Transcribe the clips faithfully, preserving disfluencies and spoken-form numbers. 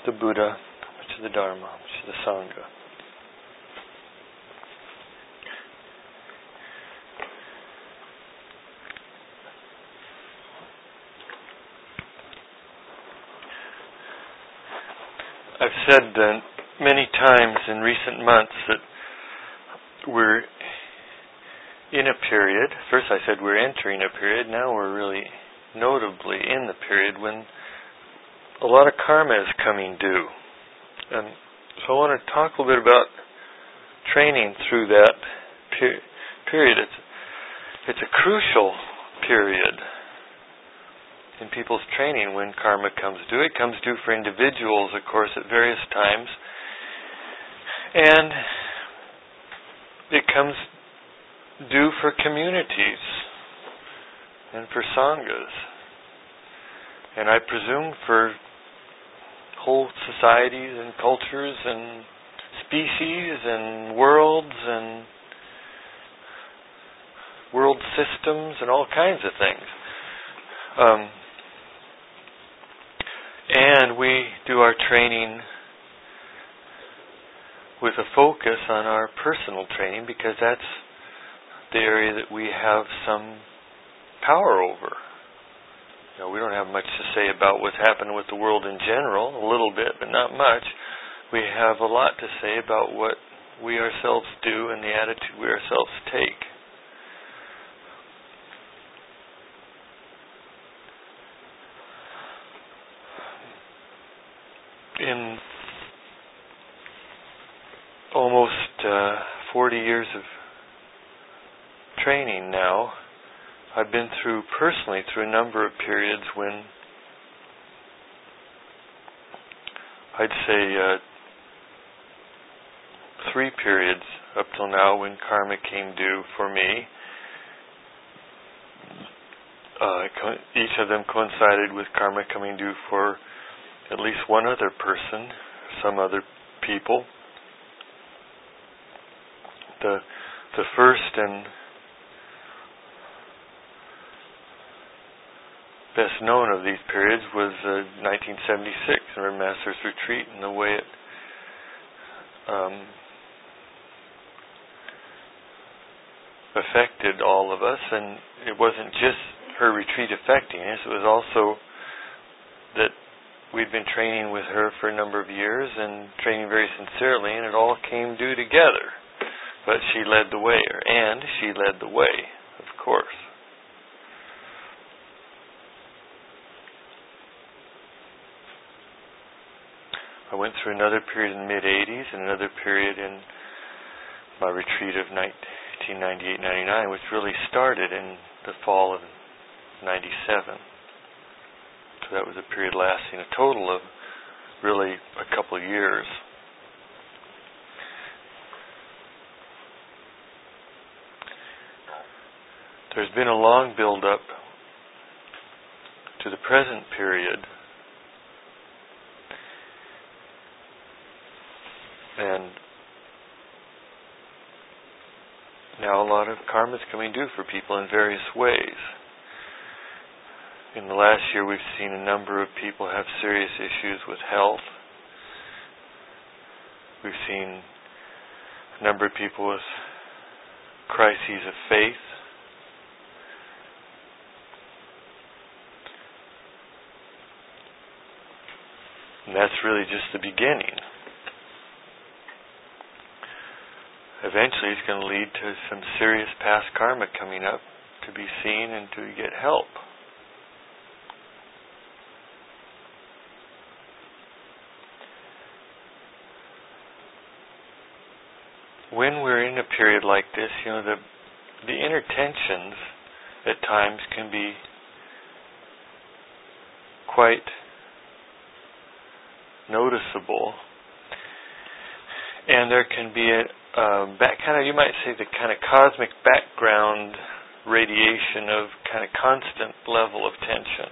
the Buddha, how much of the Dharma, how much of the Sangha. I've said uh, many times in recent months that we're in a period, first I said we're entering a period, now we're really notably in the period when a lot of karma is coming due. And so I want to talk a little bit about training through that per- period. It's, it's a crucial period in people's training when karma comes due. It comes due for individuals, of course, at various times. And it comes due for communities and for sanghas. And I presume for whole societies and cultures and species and worlds and world systems and all kinds of things. Um, and we do our training with a focus on our personal training because that's the area that we have some power over. You know, we don't have much to say about what's happened with the world in general, a little bit, but not much. We have a lot to say about what we ourselves do and the attitude we ourselves take. In almost uh, forty years of training now, I've been through, personally, through a number of periods when I'd say uh, three periods up till now when karma came due for me. Uh, each of them coincided with karma coming due for at least one other person, some other people. The the first and best known of these periods was uh, nineteen seventy-six, the Master's Retreat, and the way it um, affected all of us. And it wasn't just her retreat affecting us, it was also that we'd been training with her for a number of years and training very sincerely, and it all came due together. But she led the way, and she led the way, of course. I went through another period in the mid-eighties and another period in my retreat of nineteen ninety-eight ninety-nine, which really started in the fall of ninety-seven. So that was a period lasting a total of really a couple of years. There's been a long build-up to the present period, and now a lot of karma is coming due for people in various ways. In the last year, we've seen a number of people have serious issues with health. We've seen a number of people with crises of faith. And that's really just the beginning. Eventually it's going to lead to some serious past karma coming up to be seen and to get help. When we're in a period like this, you know, the the inner tensions at times can be quite noticeable, and there can be a um, back kind of, you might say, the kind of cosmic background radiation of kind of constant level of tension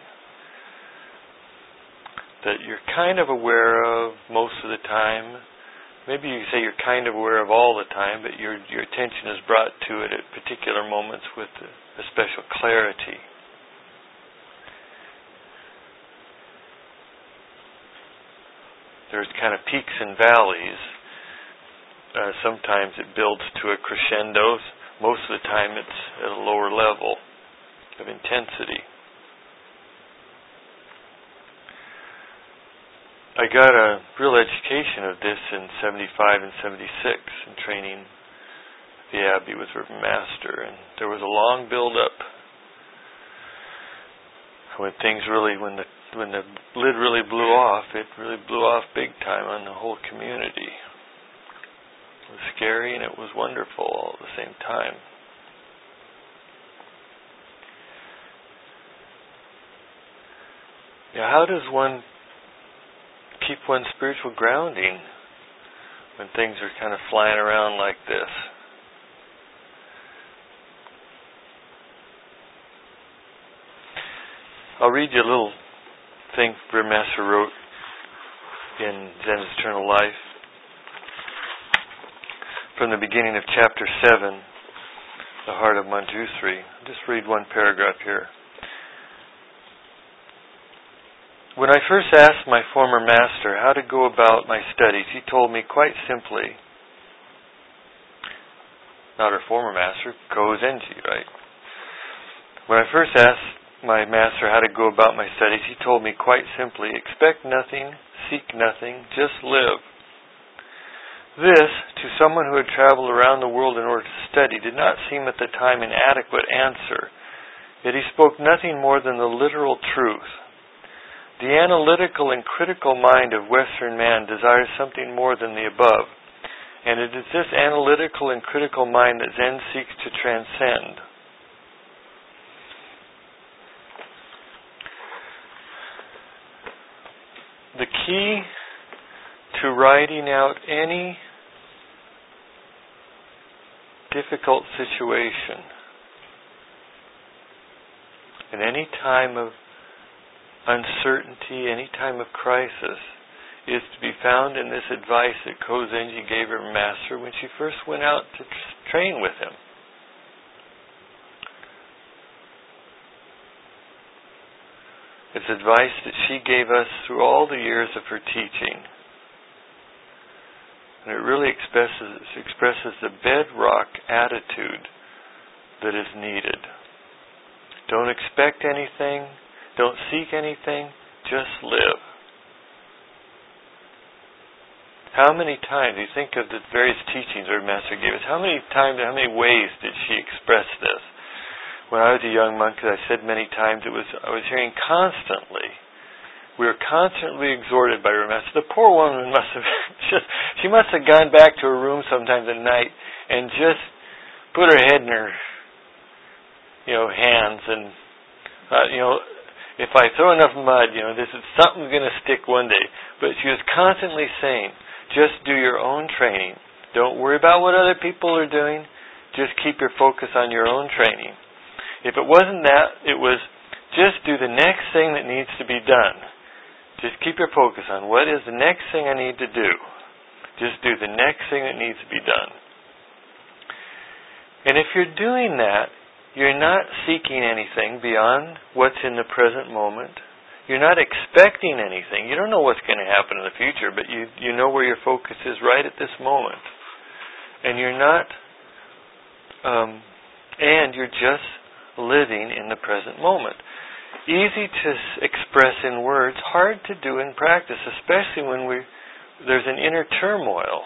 that you're kind of aware of most of the time. Maybe you say you're kind of aware of all the time, but your your attention is brought to it at particular moments with a, a special clarity. there's kind of peaks and valleys. Uh, sometimes it builds to a crescendo. Most of the time it's at a lower level of intensity. I got a real education of this in seventy-five and seventy-six in training the Abbey with Reverend Master, and there was a long build-up when things really, when the when the lid really blew off. It really blew off big time on the whole community. It was scary and it was wonderful all at the same time. Yeah, how does one keep one's spiritual grounding when things are kind of flying around like this? I'll read you a little thing Reverend Master wrote in Zen's Eternal Life from the beginning of chapter seven, The Heart of Manjusri. I'll just read one paragraph here. When I first asked my former master how to go about my studies, he told me quite simply, not our former master, Kozenji, right? When I first asked my master how to go about my studies, he told me quite simply, expect nothing, seek nothing, just live. This, to someone who had traveled around the world in order to study, did not seem at the time an adequate answer. Yet he spoke nothing more than the literal truth. The analytical and critical mind of Western man desires something more than the above, and it is this analytical and critical mind that Zen seeks to transcend. The key to riding out any difficult situation in any time of uncertainty, any time of crisis, is to be found in this advice that Kozenji gave her master when she first went out to train with him. It's advice that she gave us through all the years of her teaching. And it really expresses, expresses the bedrock attitude that is needed. Don't expect anything. Don't seek anything. Just live. How many times, you think of the various teachings our Master gave us, how many times, how many ways did she express this? When I was a young monk, as I said many times, it was I was hearing constantly. We were constantly exhorted by her Master. The poor woman must have just, she must have gone back to her room sometimes at night and just put her head in her, you know, hands and, uh, you know, if I throw enough mud, you know, this is something's going to stick one day. But she was constantly saying, just do your own training. Don't worry about what other people are doing. Just keep your focus on your own training. If it wasn't that, it was just do the next thing that needs to be done. Just keep your focus on what is the next thing I need to do. Just do the next thing that needs to be done. And if you're doing that, you're not seeking anything beyond what's in the present moment. You're not expecting anything. You don't know what's going to happen in the future, but you, you know where your focus is right at this moment. And you're not, um, and you're just living in the present moment. Easy to express in words, hard to do in practice, especially when we there's an inner turmoil.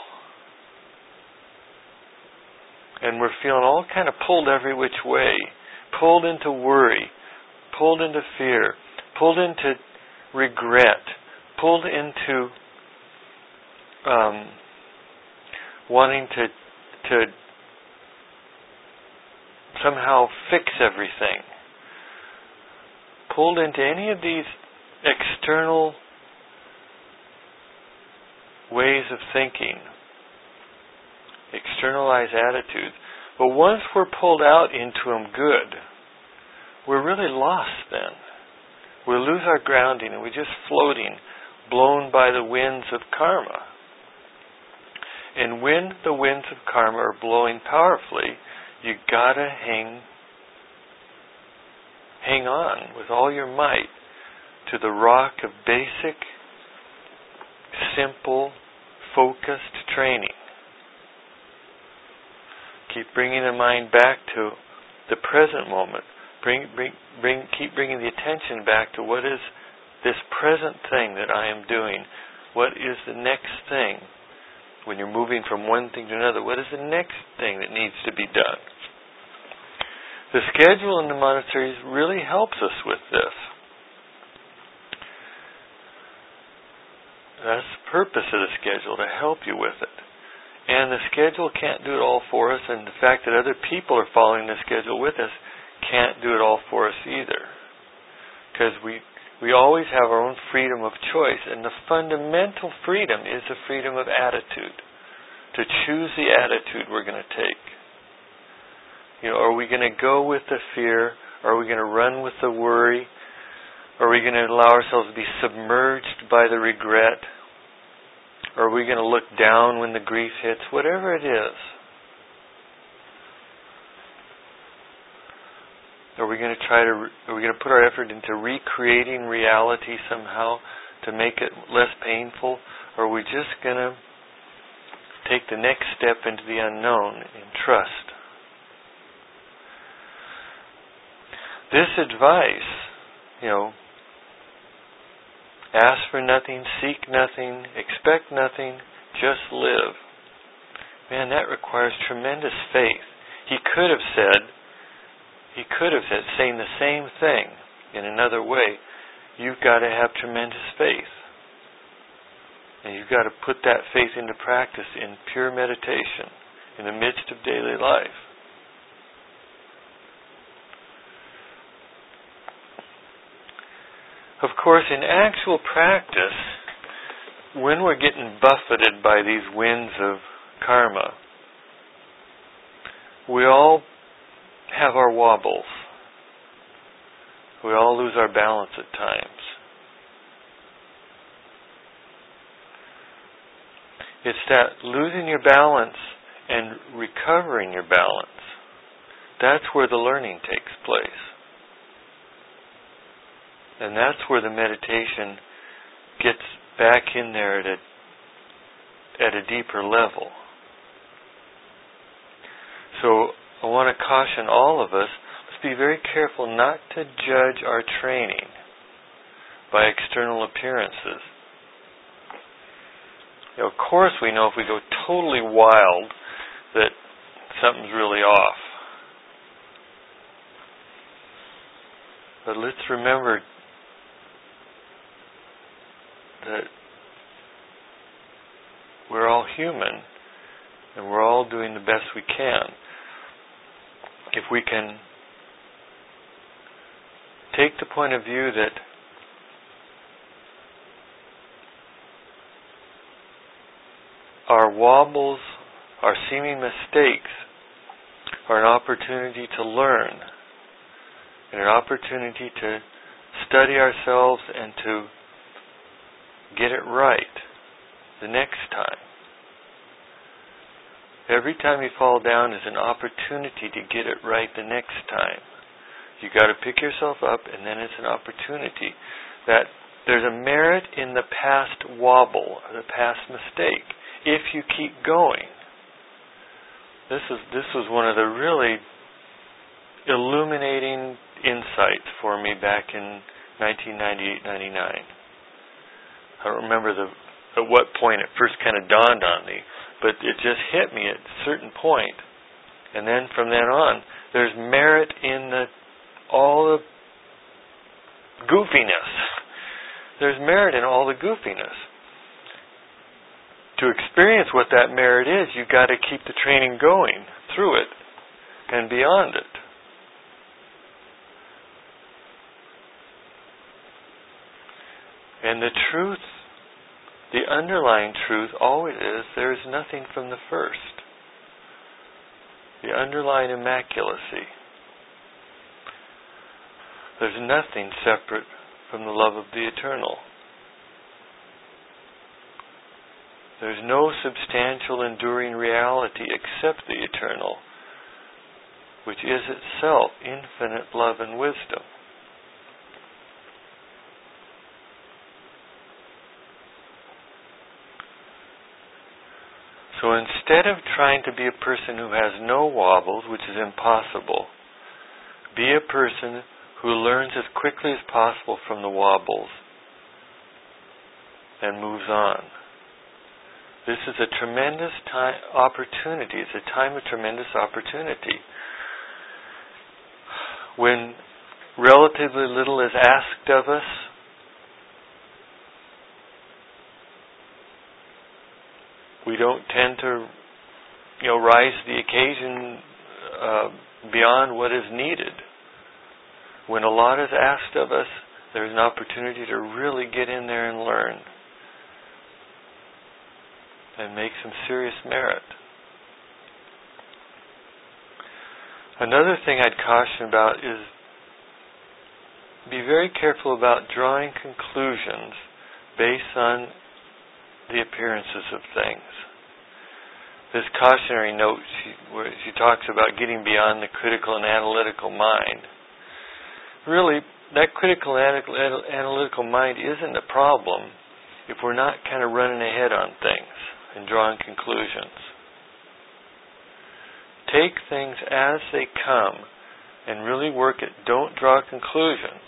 And we're feeling all kind of pulled every which way, pulled into worry, pulled into fear, pulled into regret, pulled into um, wanting to to somehow fix everything, pulled into any of these external ways of thinking, externalized attitudes. But once we're pulled out into them good, we're really lost then. We lose our grounding and we're just floating, blown by the winds of karma. And when the winds of karma are blowing powerfully, you gotta hang hang on with all your might to the rock of basic, simple, focused training. Keep bringing the mind back to the present moment. Bring, bring, bring, keep bringing the attention back to what is this present thing that I am doing. What is the next thing? When you're moving from one thing to another, what is the next thing that needs to be done? The schedule in the monasteries really helps us with this. That's the purpose of the schedule, to help you with it. And the schedule can't do it all for us, and the fact that other people are following the schedule with us can't do it all for us either. Because we we always have our own freedom of choice, and the fundamental freedom is the freedom of attitude. To choose the attitude we're going to take. You know, are we going to go with the fear? Are we going to run with the worry? Are we going to allow ourselves to be submerged by the regret? Or are we going to look down when the grief hits? Whatever it is. Are we going to try to, are we going to put our effort into recreating reality somehow to make it less painful? Or are we just going to take the next step into the unknown in trust? This advice, you know, ask for nothing, seek nothing, expect nothing, just live. Man, that requires tremendous faith. He could have said, he could have said, saying the same thing in another way, you've got to have tremendous faith. And you've got to put that faith into practice in pure meditation, in the midst of daily life. Of course, in actual practice, when we're getting buffeted by these winds of karma, we all have our wobbles. We all lose our balance at times. It's that losing your balance and recovering your balance. That's where the learning takes place. And that's where the meditation gets back in there at a, at a deeper level. So I want to caution all of us, let's be very careful not to judge our training by external appearances. You know, of course we know if we go totally wild that something's really off. But let's remember that we're all human and we're all doing the best we can. If we can take the point of view that our wobbles, our seeming mistakes are an opportunity to learn and an opportunity to study ourselves and to get it right the next time. Every time you fall down is an opportunity to get it right the next time. You got to pick yourself up, and then it's an opportunity. That there's a merit in the past wobble, or the past mistake, if you keep going. This is this was one of the really illuminating insights for me back in nineteen ninety-eight ninety-nine. I don't remember the at what point it first kind of dawned on me, but it just hit me at a certain point. And then from then on, there's merit in the all the goofiness. There's merit in all the goofiness. To experience what that merit is, you've got to keep the training going through it and beyond it. And the truth, the underlying truth always is there is nothing from the first. The underlying immaculacy. There's nothing separate from the love of the eternal. There's no substantial enduring reality except the eternal, which is itself infinite love and wisdom. So instead of trying to be a person who has no wobbles, which is impossible, be a person who learns as quickly as possible from the wobbles and moves on. This is a tremendous time, opportunity. It's a time of tremendous opportunity. When relatively little is asked of us, we don't tend to, you know, rise to the occasion uh, beyond what is needed. When a lot is asked of us, there's an opportunity to really get in there and learn and make some serious merit. Another thing I'd caution about is be very careful about drawing conclusions based on the appearances of things. This cautionary note, she, where she talks about getting beyond the critical and analytical mind. Really, that critical and analytical mind isn't a problem if we're not kind of running ahead on things and drawing conclusions. Take things as they come and really work it. Don't draw conclusions.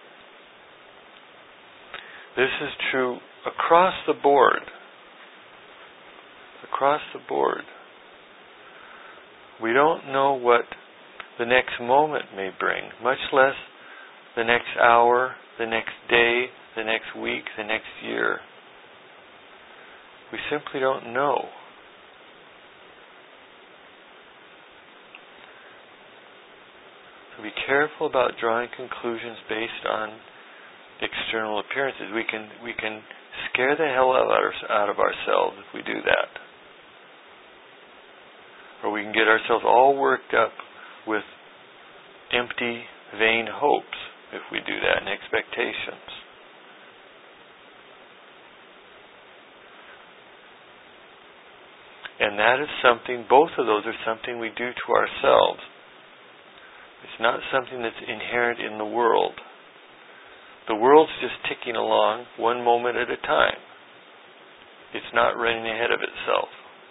This is true across the board. Across the board. We don't know what the next moment may bring, much less the next hour, the next day, the next week, the next year. We simply don't know. So be careful about drawing conclusions based on external appearances. We can we can scare the hell out of, our, out of ourselves if we do that. Or we can get ourselves all worked up with empty, vain hopes if we do that, and expectations. And that is something, both of those are something we do to ourselves. It's not something that's inherent in the world. The world's just ticking along one moment at a time. It's not running ahead of itself.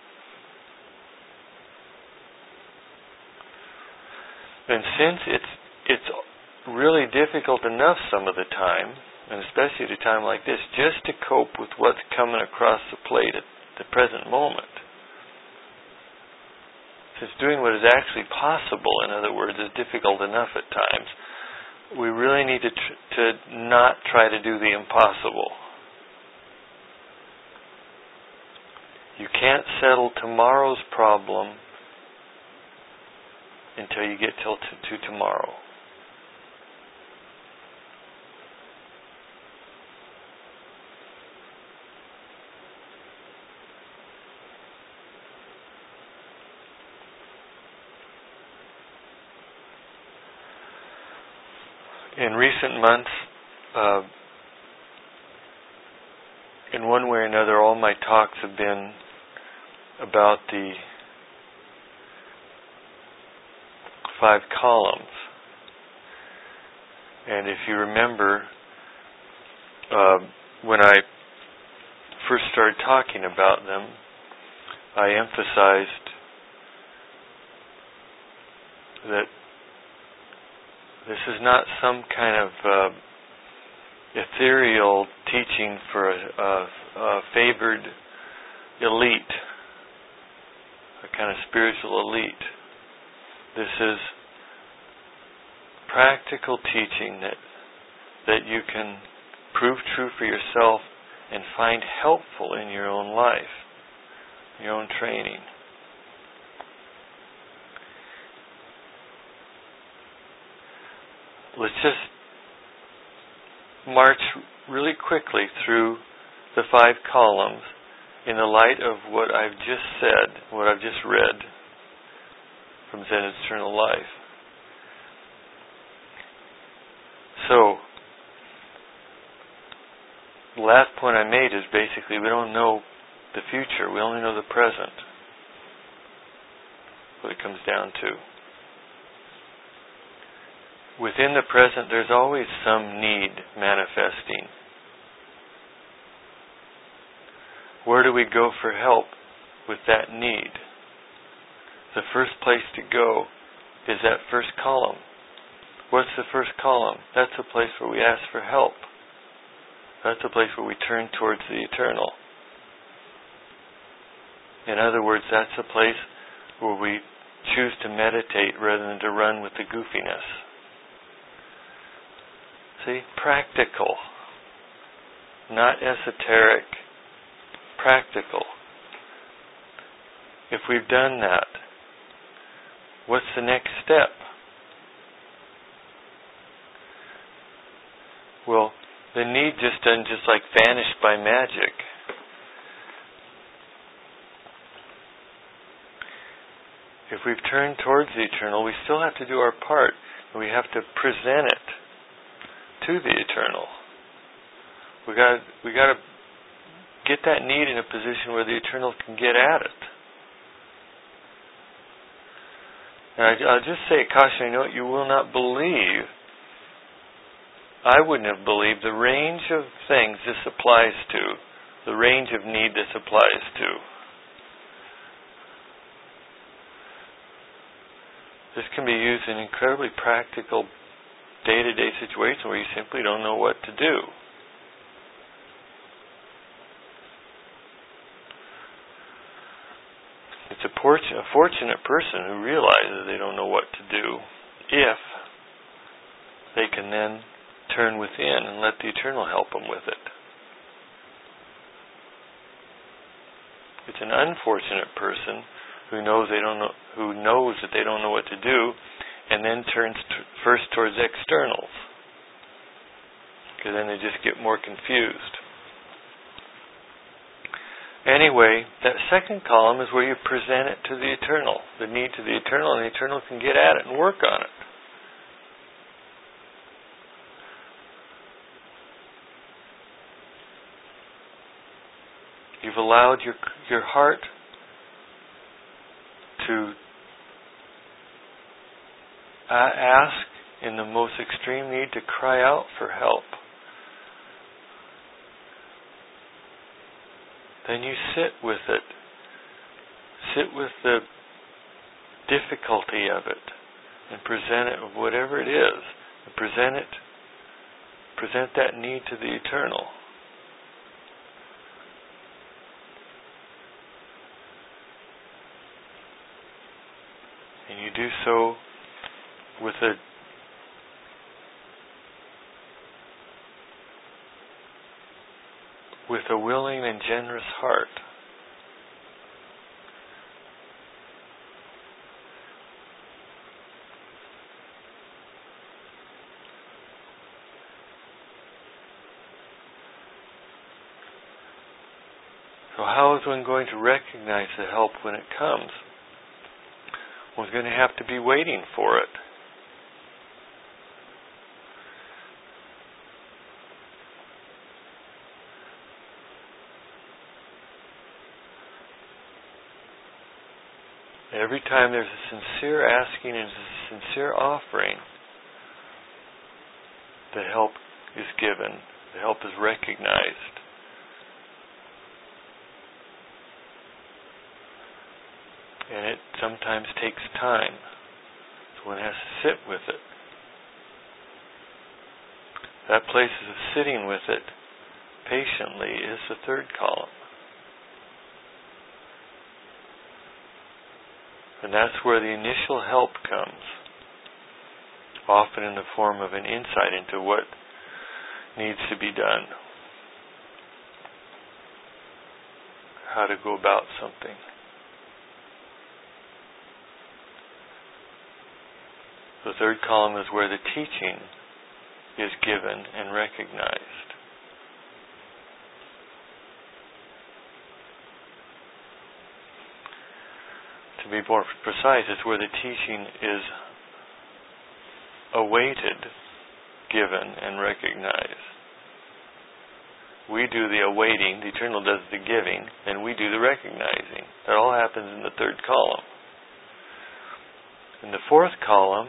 And since it's it's really difficult enough some of the time, and especially at a time like this, just to cope with what's coming across the plate at the present moment, since doing what is actually possible, in other words, is difficult enough at times, we really need to tr- to not try to do the impossible. You can't settle tomorrow's problem until you get till t- to tomorrow. In recent months, uh, in one way or another, all my talks have been about the five columns. And if you remember, uh, when I first started talking about them, I emphasized that this is not some kind of uh, ethereal teaching for a, a, a favored elite, a kind of spiritual elite. This is practical teaching that that you can prove true for yourself and find helpful in your own life, your own training. Let's just march really quickly through the five columns in the light of what I've just said, what I've just read from Zen Eternal Life. So, the last point I made is basically we don't know the future, we only know the present. What it comes down to. Within the present, there's always some need manifesting. Where do we go for help with that need. The first place to go is that first column. What's the first column? That's the place where we ask for help. That's the place where we turn towards the eternal. In other words, that's the place where we choose to meditate rather than to run with the goofiness. See? Practical. Not esoteric. Practical. If we've done that, what's the next step? Well, the need just doesn't just like vanish by magic. If we've turned towards the eternal, we still have to do our part. We have to present it to the eternal. We got we got to get that need in a position where the eternal can get at it. And I, I'll just say a cautionary note: you will not believe. I wouldn't have believed the range of things this applies to, the range of need this applies to. This can be used in incredibly practical day-to-day situations where you simply don't know what to do. It's a, fortunate, a fortunate person who realizes they don't know what to do if they can then turn within and let the eternal help them with it. It's an unfortunate person who knows they don't know, who knows that they don't know what to do, and then turns t- first towards externals, because then they just get more confused. Anyway, that second column is where you present it to the eternal, the need to the eternal, and the eternal can get at it and work on it. You've allowed your your heart to uh, ask in the most extreme need, to cry out for help. Then you sit with it. Sit with the difficulty of it and present it with whatever it is. And present it, present that need to the eternal. And you do so with a with a willing and generous heart. So how is one going to recognize the help when it comes? One's going to have to be waiting for it. Every time there's a sincere asking and a sincere offering, the help is given, the help is recognized. And it sometimes takes time. So one has to sit with it. That place of sitting with it patiently is the third column. And that's where the initial help comes, often in the form of an insight into what needs to be done, how to go about something. The third column is where the teaching is given and recognized. To be more precise, it's where the teaching is awaited, given, and recognized. We do the awaiting, the eternal does the giving, and we do the recognizing. That all happens in the third column. In the fourth column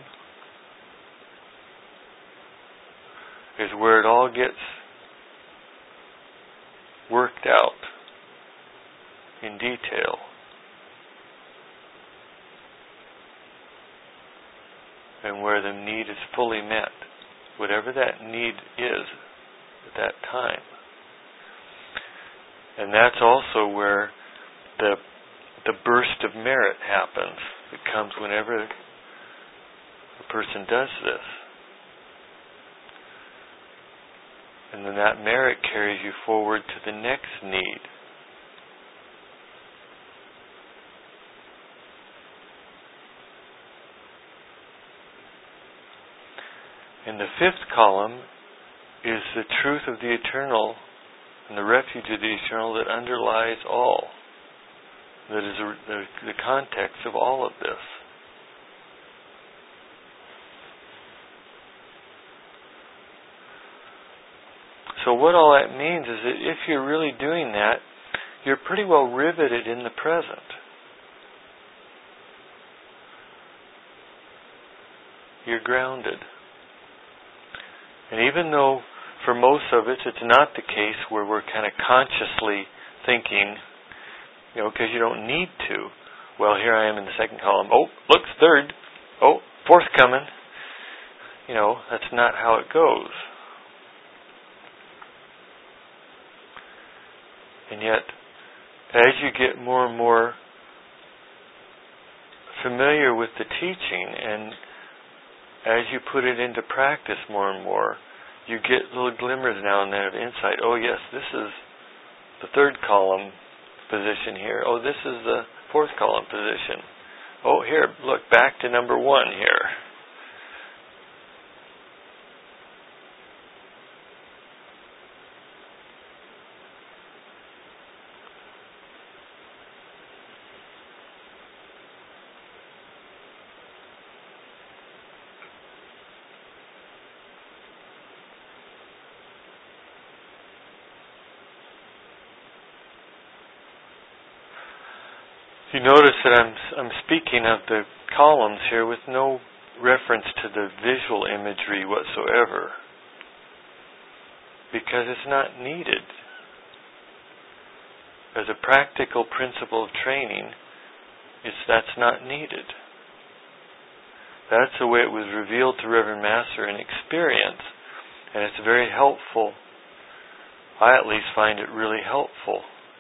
is where it all gets worked out in detail. and where the need is fully met, whatever that need is at that time. And that's also where the the burst of merit happens. It comes whenever a person does this. And then that merit carries you forward to the next need. And the fifth column is the truth of the eternal and the refuge of the eternal that underlies all. That is the, the context of all of this. So what all that means is that if you're really doing that, you're pretty well riveted in the present. You're grounded. And even though for most of us it's not the case where we're kind of consciously thinking, you know, because you don't need to. Well, here I am in the second column. Oh, look, third. Oh, fourth coming. You know, that's not how it goes. And yet, as you get more and more familiar with the teaching, and as you put it into practice more and more, you get little glimmers now and then of insight. Oh yes, this is the third column position here. Oh, this is the fourth column position. Oh, here, look, back to number one here. You notice that I'm I'm speaking of the columns here with no reference to the visual imagery whatsoever, because it's not needed. As a practical principle of training, it's that's not needed. That's the way it was revealed to Reverend Master in experience, and it's very helpful. I at least find it really helpful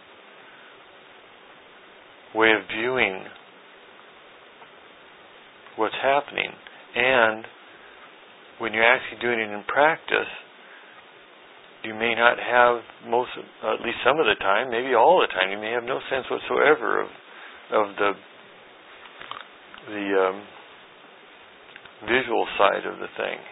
way of viewing what's happening. And when you're actually doing it in practice, you may not have most, at least some of the time, maybe all the time, you may have no sense whatsoever of of the the um, visual side of the thing,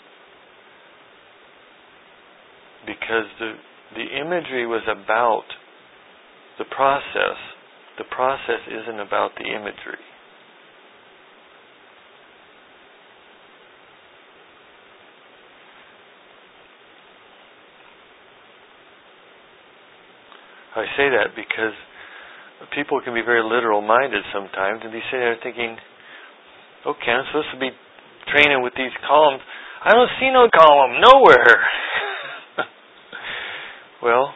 because the the imagery was about the process. The process isn't about the imagery. I say that because people can be very literal-minded sometimes and be sitting there thinking, okay, I'm supposed to be training with these columns. I don't see no column nowhere. Well,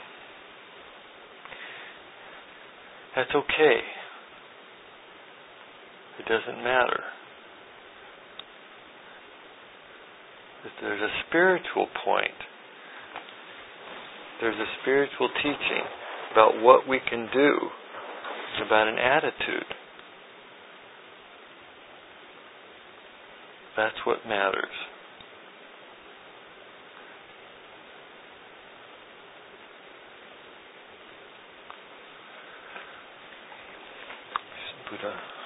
that's okay. It doesn't matter. There's a spiritual point. There's a spiritual teaching about what we can do, about an attitude. That's what matters. Buddha.